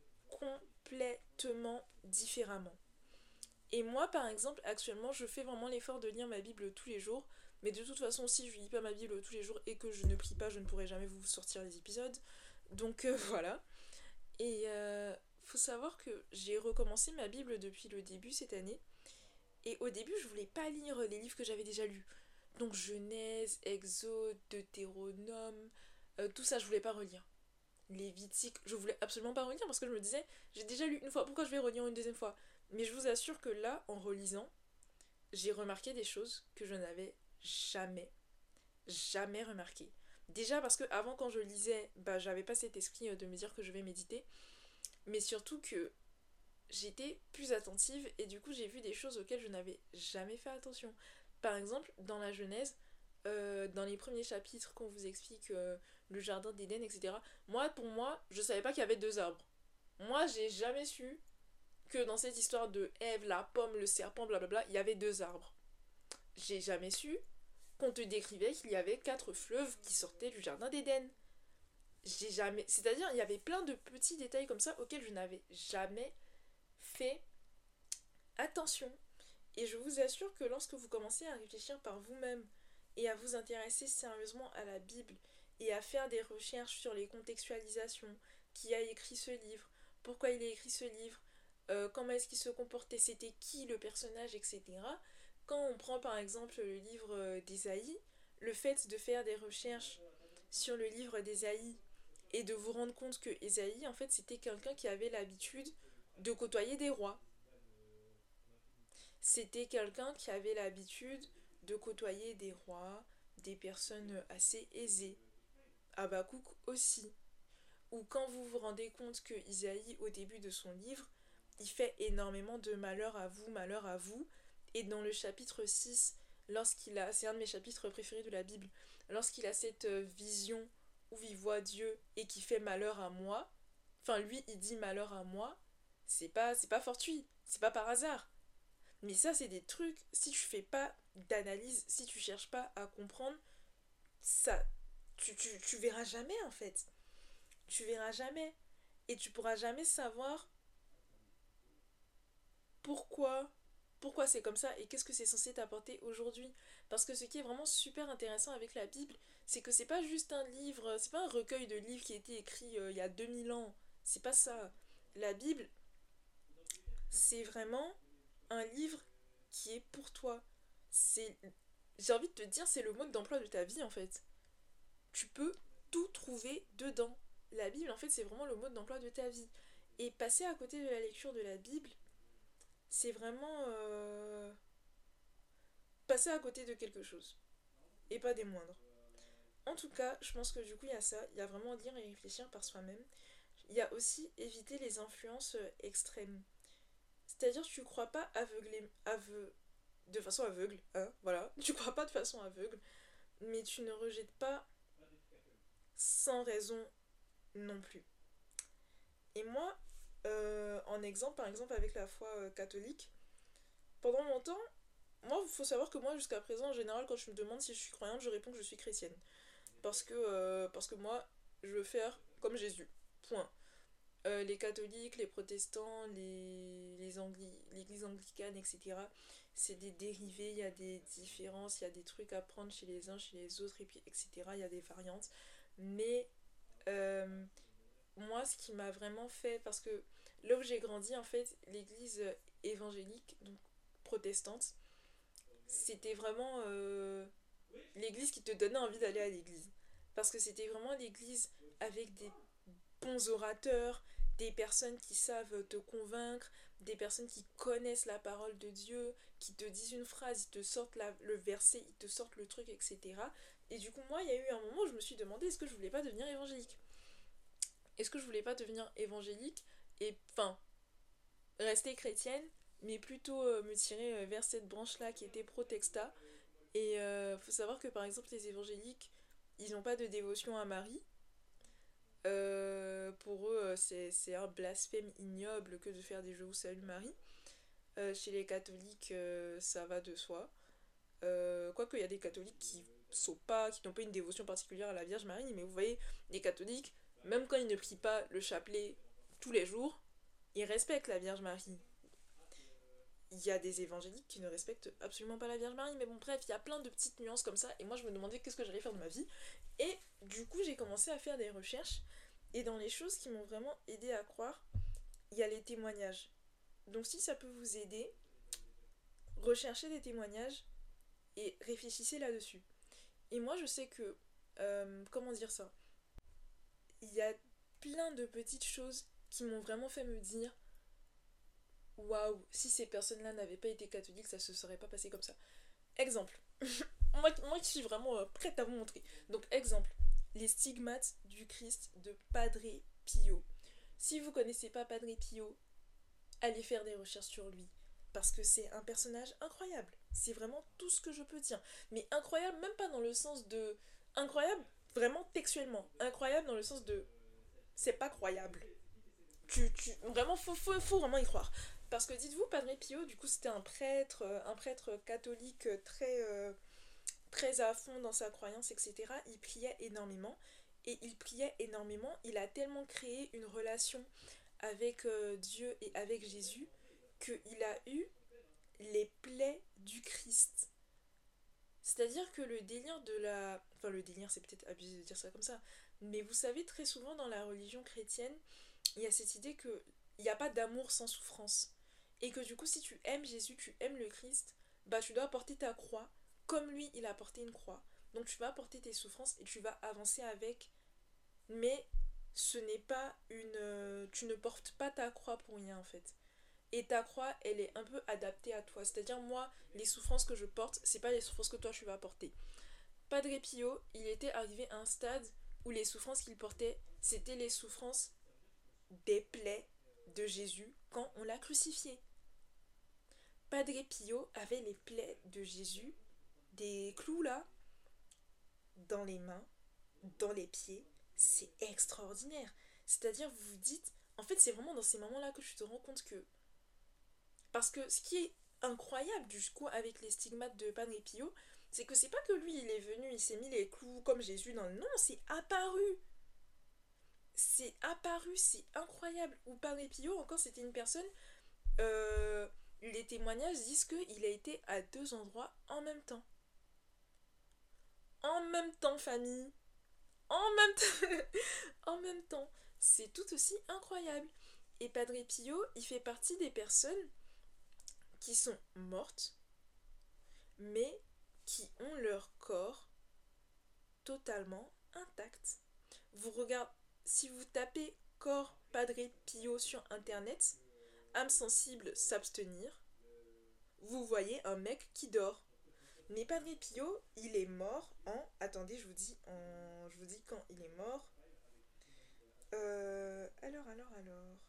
complètement différemment. Et moi, par exemple, actuellement, je fais vraiment l'effort de lire ma Bible tous les jours. Mais de toute façon, si je lis pas ma Bible tous les jours et que je ne prie pas, je ne pourrai jamais vous sortir les épisodes. Donc euh, voilà. Et euh, faut savoir que j'ai recommencé ma Bible depuis le début cette année. Et au début, je voulais pas lire les livres que j'avais déjà lus. Donc Genèse, Exode, Deutéronome, euh, tout ça, je voulais pas relire. Lévitique, je voulais absolument pas relire parce que je me disais, j'ai déjà lu une fois, pourquoi je vais relire une deuxième fois? Mais je vous assure que là, en relisant, j'ai remarqué des choses que je n'avais jamais, jamais remarquées. Déjà parce que avant quand je lisais, bah j'avais pas cet esprit de me dire que je vais méditer, mais surtout que j'étais plus attentive et du coup j'ai vu des choses auxquelles je n'avais jamais fait attention. Par exemple, dans la Genèse, euh, dans les premiers chapitres qu'on vous explique euh, le jardin d'Éden, et cetera. Moi, pour moi, je savais pas qu'il y avait deux arbres. Moi, j'ai jamais su que dans cette histoire de Ève, la pomme, le serpent, blablabla, il y avait deux arbres. J'ai jamais su qu'on te décrivait qu'il y avait quatre fleuves qui sortaient du jardin d'Éden. J'ai jamais... C'est-à-dire, il y avait plein de petits détails comme ça auxquels je n'avais jamais fait attention. Et je vous assure que lorsque vous commencez à réfléchir par vous-même et à vous intéresser sérieusement à la Bible et à faire des recherches sur les contextualisations, qui a écrit ce livre, pourquoi il a écrit ce livre, euh, comment est-ce qu'il se comportait, c'était qui le personnage, et cetera. Quand on prend par exemple le livre d'Ésaïe, le fait de faire des recherches sur le livre d'Ésaïe et de vous rendre compte que Ésaïe, en fait, c'était quelqu'un qui avait l'habitude de côtoyer des rois. C'était quelqu'un qui avait l'habitude de côtoyer des rois, des personnes assez aisées. Habakkuk aussi. Ou quand vous vous rendez compte que Isaïe, au début de son livre, il fait énormément de malheur à vous, malheur à vous. Et dans le chapitre six, lorsqu'il a, c'est un de mes chapitres préférés de la Bible, lorsqu'il a cette vision où il voit Dieu et qui fait malheur à moi, enfin lui il dit malheur à moi, c'est pas, c'est pas fortuit, c'est pas par hasard. Mais ça, c'est des trucs, si tu fais pas d'analyse, si tu cherches pas à comprendre, ça, tu, tu, tu verras jamais en fait. Tu verras jamais. Et tu pourras jamais savoir pourquoi, pourquoi c'est comme ça et qu'est-ce que c'est censé t'apporter aujourd'hui. Parce que ce qui est vraiment super intéressant avec la Bible, c'est que c'est pas juste un livre, c'est pas un recueil de livres qui a été écrit euh, il y a deux mille ans. C'est pas ça. La Bible, c'est vraiment un livre qui est pour toi. C'est, j'ai envie de te dire, c'est le mode d'emploi de ta vie en fait. Tu peux tout trouver dedans. La Bible, en fait, c'est vraiment le mode d'emploi de ta vie. Et passer à côté de la lecture de la Bible, c'est vraiment euh, passer à côté de quelque chose. Et pas des moindres. En tout cas, je pense que du coup, il y a ça. Il y a vraiment lire et réfléchir par soi-même. Il y a aussi éviter les influences euh, extrêmes. C'est-à-dire, tu crois pas aveugler, aveu, de façon aveugle, hein, voilà. Tu crois pas de façon aveugle, mais tu ne rejettes pas sans raison non plus. Et moi, euh, en exemple, par exemple, avec la foi euh, catholique, pendant longtemps, moi, il faut savoir que moi, jusqu'à présent, en général, quand je me demande si je suis croyante, je réponds que je suis chrétienne. Parce que, euh, parce que moi, je veux faire comme Jésus. Point. Euh, les catholiques, les protestants, les, les angli- l'église anglicane, et cetera, c'est des dérivés, il y a des différences, il y a des trucs à prendre chez les uns, chez les autres, et puis, et cetera. Il y a des variantes. Mais euh, moi, ce qui m'a vraiment fait, parce que là où j'ai grandi, en fait, l'église évangélique, donc protestante, c'était vraiment euh, l'église qui te donnait envie d'aller à l'église. Parce que c'était vraiment l'église avec des bons orateurs, des personnes qui savent te convaincre, des personnes qui connaissent la parole de Dieu, qui te disent une phrase, ils te sortent la- le verset, ils te sortent le truc, et cetera. Et du coup, moi, il y a eu un moment où je me suis demandé est-ce que je voulais pas devenir évangélique. Est-ce que je voulais pas devenir évangélique et, enfin, rester chrétienne, mais plutôt euh, me tirer euh, vers cette branche-là qui était pro-texta. Et euh, faut savoir que par exemple, les évangéliques, ils n'ont pas de dévotion à Marie. Euh, pour eux, euh, c'est, c'est un blasphème ignoble que de faire des jeux où salue Marie. Euh, chez les catholiques, euh, ça va de soi. Euh, Quoique, il y a des catholiques qui sont pas, qui n'ont pas une dévotion particulière à la Vierge Marie, mais vous voyez, les catholiques, même quand ils ne prient pas le chapelet tous les jours, ils respectent la Vierge Marie. Il y a des évangéliques qui ne respectent absolument pas la Vierge Marie, mais bon, bref, il y a plein de petites nuances comme ça, et moi je me demandais qu'est-ce que j'allais faire de ma vie. Et du coup, j'ai commencé à faire des recherches, et dans les choses qui m'ont vraiment aidé à croire, il y a les témoignages. Donc si ça peut vous aider, recherchez des témoignages et réfléchissez là-dessus. Et moi, je sais que, euh, comment dire ça, il y a plein de petites choses qui m'ont vraiment fait me dire waouh, si ces personnes-là n'avaient pas été catholiques, ça se serait pas passé comme ça. Exemple, moi, moi qui suis vraiment euh, prête à vous montrer. Donc, exemple, les stigmates du Christ de Padre Pio. Si vous connaissez pas Padre Pio, allez faire des recherches sur lui. Parce que c'est un personnage incroyable. C'est vraiment tout ce que je peux dire. Mais incroyable, même pas dans le sens de. Incroyable, vraiment textuellement. Incroyable dans le sens de. C'est pas croyable. Tu, tu, vraiment, faut, faut, faut vraiment y croire. Parce que dites-vous, Padre Pio, du coup, c'était un prêtre, euh, un prêtre catholique très, euh, très à fond dans sa croyance, et cetera. Il priait énormément. Et il priait énormément. Il a tellement créé une relation avec euh, Dieu et avec Jésus qu'il a eu les plaies du Christ. C'est-à-dire que le délire de la... Enfin, le délire, c'est peut-être abusé de dire ça comme ça. Mais vous savez, très souvent dans la religion chrétienne, il y a cette idée que il n'y a pas d'amour sans souffrance. Et que du coup, si tu aimes Jésus, tu aimes le Christ, bah tu dois porter ta croix comme lui, il a porté une croix. Donc tu vas porter tes souffrances et tu vas avancer avec. Mais ce n'est pas une... euh, tu ne portes pas ta croix pour rien en fait. Et ta croix, elle est un peu adaptée à toi. C'est-à-dire, moi, les souffrances que je porte, c'est pas les souffrances que toi tu vas porter. Padre Pio, il était arrivé à un stade où les souffrances qu'il portait, c'était les souffrances des plaies de Jésus quand on l'a crucifié. Padre Pio avait les plaies de Jésus, des clous là, dans les mains, dans les pieds. C'est extraordinaire. C'est-à-dire, vous vous dites, en fait, c'est vraiment dans ces moments-là que tu te rends compte que. Parce que ce qui est incroyable du coup avec les stigmates de Padre Pio, c'est que c'est pas que lui il est venu, il s'est mis les clous comme Jésus dans le... Non, c'est apparu. C'est apparu, c'est incroyable. Ou Padre Pio, encore, c'était une personne... Euh, les témoignages disent qu'il a été à deux endroits en même temps. En même temps, famille. En même temps. En même temps. C'est tout aussi incroyable. Et Padre Pio, il fait partie des personnes qui sont mortes, mais qui ont leur corps totalement intact. Vous regardez, si vous tapez corps Padre Pio sur internet, âme sensible s'abstenir, vous voyez un mec qui dort. Mais Padre Pio, il est mort en... Attendez, je vous dis, en... je vous dis quand il est mort. Euh... Alors, alors, alors...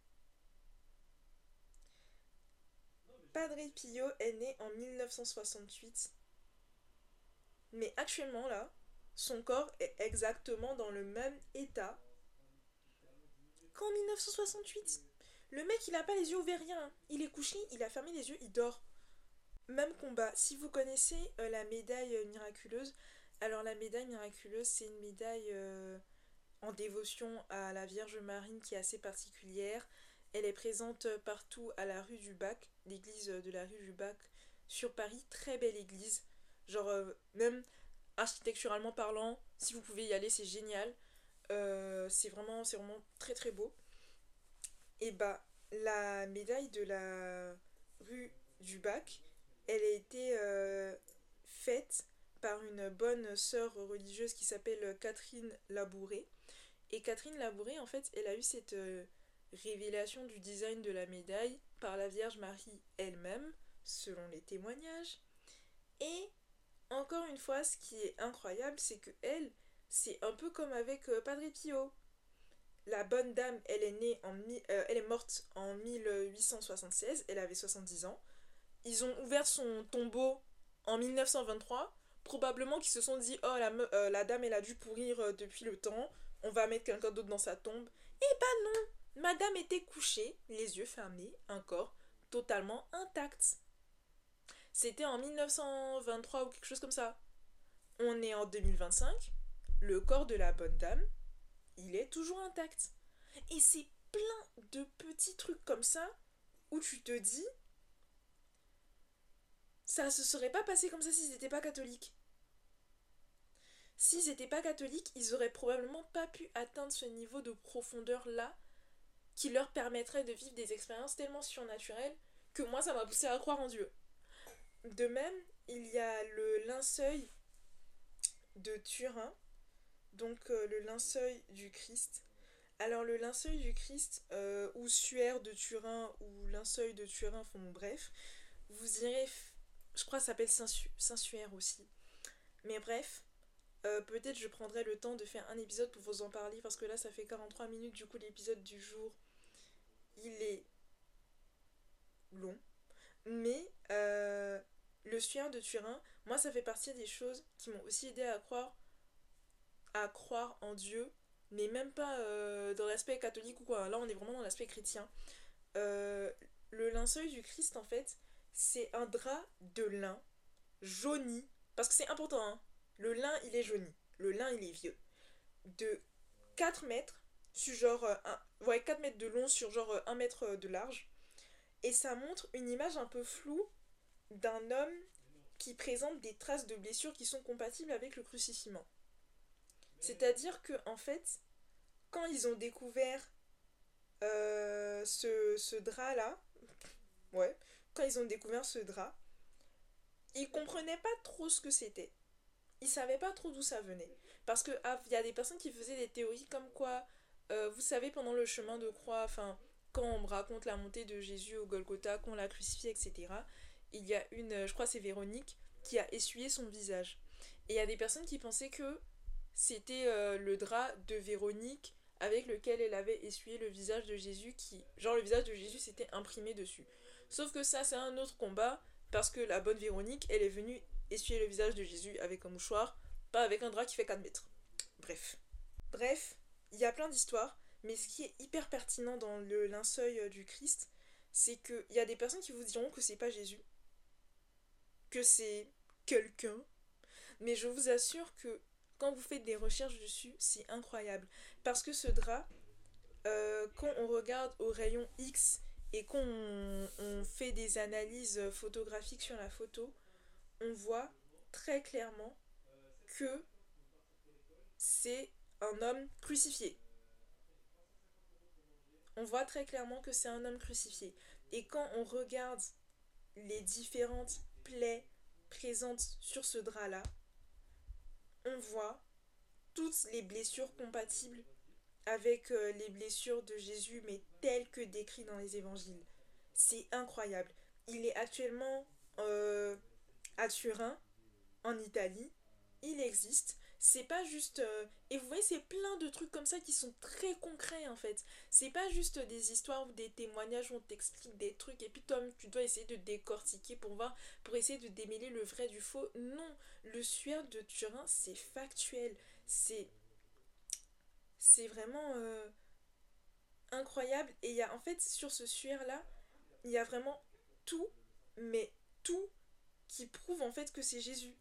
Padre Pio est né en mille neuf cent soixante-huit. Mais actuellement, là, son corps est exactement dans le même état qu'en mille neuf cent soixante-huit. Le mec, il a pas les yeux ouverts, rien. Il est couché, il a fermé les yeux, il dort. Même combat. Si vous connaissez euh, la médaille euh, miraculeuse, alors la médaille miraculeuse, c'est une médaille euh, en dévotion à la Vierge Marie qui est assez particulière. Elle est présente partout à la rue du Bac, l'église de la rue du Bac sur Paris. Très belle église. Genre, euh, même architecturalement parlant, si vous pouvez y aller, c'est génial. Euh, c'est vraiment, c'est vraiment très très beau. Et bah, la médaille de la rue du Bac, elle a été euh, faite par une bonne sœur religieuse qui s'appelle Catherine Labouré. Et Catherine Labouré, en fait, elle a eu cette euh, révélation du design de la médaille par la Vierge Marie elle-même, selon les témoignages. Et encore une fois, ce qui est incroyable, c'est que elle, c'est un peu comme avec euh, Padre Pio. La bonne dame, elle est née en euh, elle est morte en mille huit cent soixante-seize, elle avait soixante-dix ans. Ils ont ouvert son tombeau en mille neuf cent vingt-trois. Probablement qu'ils se sont dit oh la, me- euh, la dame elle a dû pourrir euh, depuis le temps, on va mettre quelqu'un d'autre dans sa tombe. Eh ben non, madame était couchée, les yeux fermés, un corps totalement intact. C'était en mille neuf cent vingt-trois ou quelque chose comme ça. On est en deux mille vingt-cinq, le corps de la bonne dame, il est toujours intact. Et c'est plein de petits trucs comme ça où tu te dis ça se serait pas passé comme ça s'ils n'étaient pas catholiques. S'ils n'étaient pas catholiques, ils auraient probablement pas pu atteindre ce niveau de profondeur là qui leur permettrait de vivre des expériences tellement surnaturelles que moi ça m'a poussé à croire en Dieu. De même, il y a le linceul de Turin, donc euh, le linceul du Christ. Alors le linceul du Christ, euh, ou suaire de Turin, ou linceul de Turin, enfin bon, bref, vous irez, je crois que ça s'appelle Saint-Suaire aussi. Mais bref, euh, peut-être je prendrai le temps de faire un épisode pour vous en parler, parce que là ça fait quarante-trois minutes, du coup l'épisode du jour, il est long. Mais euh, le suaire de Turin, moi ça fait partie des choses qui m'ont aussi aidé à croire, à croire en Dieu, mais même pas euh, dans l'aspect catholique ou quoi. Là on est vraiment dans l'aspect chrétien. Euh, le linceul du Christ en fait, c'est un drap de lin jauni, parce que c'est important, hein. Le lin il est jauni, le lin il est vieux, de quatre mètres, sur genre euh, un, ouais, quatre mètres de long sur genre euh, un mètre de large. Et ça montre une image un peu floue d'un homme qui présente des traces de blessures qui sont compatibles avec le crucifixion. C'est-à-dire que en fait, quand ils ont découvert euh, ce, ce drap-là, ouais, quand ils ont découvert ce drap, ils comprenaient pas trop ce que c'était. Ils savaient pas trop d'où ça venait. Parce que ah, y a des personnes qui faisaient des théories comme quoi, euh, vous savez, pendant le chemin de croix, enfin, quand on raconte la montée de Jésus au Golgotha, qu'on l'a crucifié, et cetera, il y a une, je crois c'est Véronique, qui a essuyé son visage. Et il y a des personnes qui pensaient que c'était euh, le drap de Véronique avec lequel elle avait essuyé le visage de Jésus, qui, genre le visage de Jésus s'était imprimé dessus. Sauf que ça, c'est un autre combat, parce que la bonne Véronique, elle est venue essuyer le visage de Jésus avec un mouchoir, pas avec un drap qui fait quatre mètres. Bref. Bref, il y a plein d'histoires, mais ce qui est hyper pertinent dans le linceul du Christ, c'est qu'il y a des personnes qui vous diront que c'est pas Jésus, que c'est quelqu'un, mais je vous assure que quand vous faites des recherches dessus, c'est incroyable. Parce que ce drap, euh, quand on regarde au rayon X et qu'on on fait des analyses photographiques sur la photo, on voit très clairement que c'est un homme crucifié. On voit très clairement que c'est un homme crucifié. Et quand on regarde les différentes plaies présentes sur ce drap-là, on voit toutes les blessures compatibles avec euh, les blessures de Jésus, mais telles que décrites dans les évangiles. C'est incroyable. Il est actuellement euh, à Turin, en Italie. Il existe. C'est pas juste... euh, Et vous voyez, c'est plein de trucs comme ça qui sont très concrets, en fait. C'est pas juste des histoires ou des témoignages où on t'explique des trucs et puis toi, tu dois essayer de décortiquer pour voir, pour essayer de démêler le vrai du faux. Non, le suaire de Turin, c'est factuel. C'est... C'est vraiment... euh, incroyable. Et il y a en fait sur ce suaire-là, il y a vraiment tout, mais tout qui prouve en fait que c'est Jésus.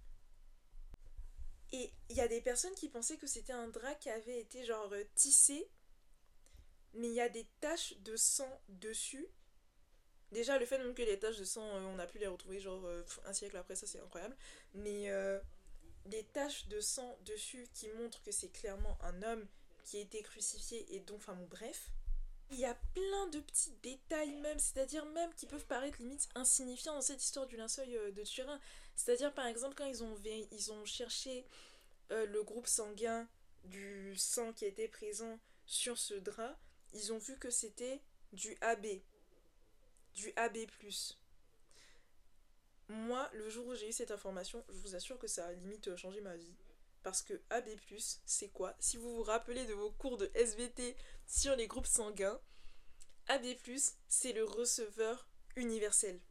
Et il y a des personnes qui pensaient que c'était un drap qui avait été genre euh, tissé, mais il y a des taches de sang dessus. Déjà, le fait même que les taches de sang, euh, on a pu les retrouver genre euh, un siècle après, ça c'est incroyable. Mais euh, des taches de sang dessus qui montrent que c'est clairement un homme qui a été crucifié et donc, enfin bon, bref. Il y a plein de petits détails même, c'est-à-dire même qui peuvent paraître limite insignifiants dans cette histoire du linceul euh, de Turin. C'est-à-dire par exemple quand ils ont, ils ont cherché euh, le groupe sanguin du sang qui était présent sur ce drap, ils ont vu que c'était du A B, du A B plus. Moi, le jour où j'ai eu cette information, je vous assure que ça a limite changé ma vie. Parce que A B plus, c'est quoi? Si vous vous rappelez de vos cours de S V T sur les groupes sanguins, A B plus, c'est le receveur universel.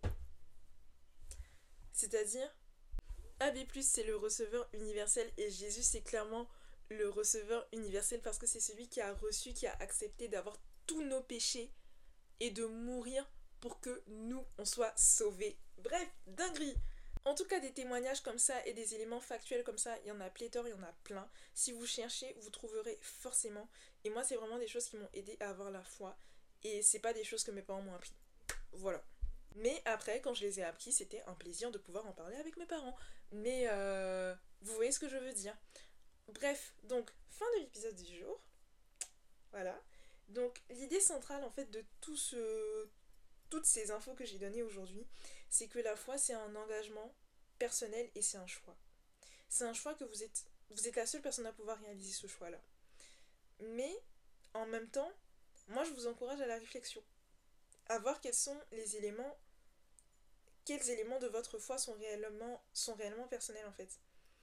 C'est-à-dire, A B plus, c'est le receveur universel et Jésus, c'est clairement le receveur universel parce que c'est celui qui a reçu, qui a accepté d'avoir tous nos péchés et de mourir pour que nous, on soit sauvés. Bref, dinguerie! En tout cas, des témoignages comme ça et des éléments factuels comme ça, il y en a pléthore, il y en a plein. Si vous cherchez, vous trouverez forcément. Et moi, c'est vraiment des choses qui m'ont aidé à avoir la foi. Et c'est pas des choses que mes parents m'ont appris. Voilà. Mais après, quand je les ai appris, c'était un plaisir de pouvoir en parler avec mes parents. Mais euh, vous voyez ce que je veux dire. Bref, donc, fin de l'épisode du jour. Voilà. Donc, l'idée centrale, en fait, de tout ce... toutes ces infos que j'ai données aujourd'hui, c'est que la foi, c'est un engagement personnel et c'est un choix. C'est un choix que vous êtes... Vous êtes la seule personne à pouvoir réaliser ce choix-là. Mais, en même temps, moi, je vous encourage à la réflexion. À voir quels sont les éléments... Quels éléments de votre foi sont réellement, sont réellement personnels, en fait.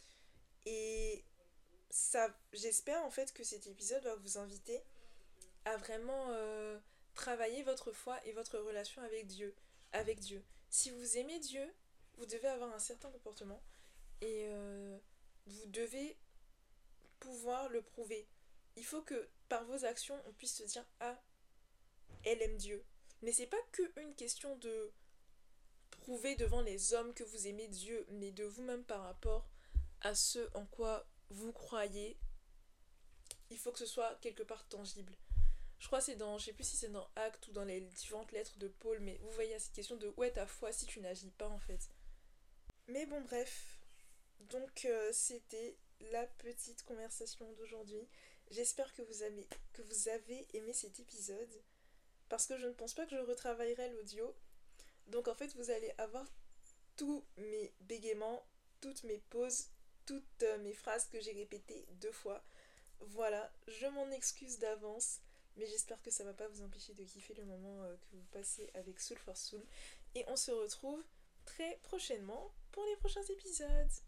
Et ça, j'espère, en fait, que cet épisode va vous inviter à vraiment euh, travailler votre foi et votre relation avec Dieu. Avec Dieu. Si vous aimez Dieu, vous devez avoir un certain comportement et euh, vous devez pouvoir le prouver. Il faut que par vos actions, on puisse se dire ah, elle aime Dieu. Mais c'est pas que une question de prouver devant les hommes que vous aimez Dieu, mais de vous-même par rapport à ce en quoi vous croyez. Il faut que ce soit quelque part tangible. Je crois que c'est dans, je sais plus si c'est dans Actes ou dans les différentes lettres de Paul, mais vous voyez à cette question de où est ta foi si tu n'agis pas en fait. Mais bon bref, donc euh, c'était la petite conversation d'aujourd'hui. J'espère que vous avez, que vous avez aimé cet épisode, parce que je ne pense pas que je retravaillerai l'audio. Donc en fait vous allez avoir tous mes bégaiements, toutes mes pauses, toutes mes phrases que j'ai répétées deux fois. Voilà, je m'en excuse d'avance. Mais j'espère que ça va pas vous empêcher de kiffer le moment euh, que vous passez avec Soul for Soul. Et on se retrouve très prochainement pour les prochains épisodes.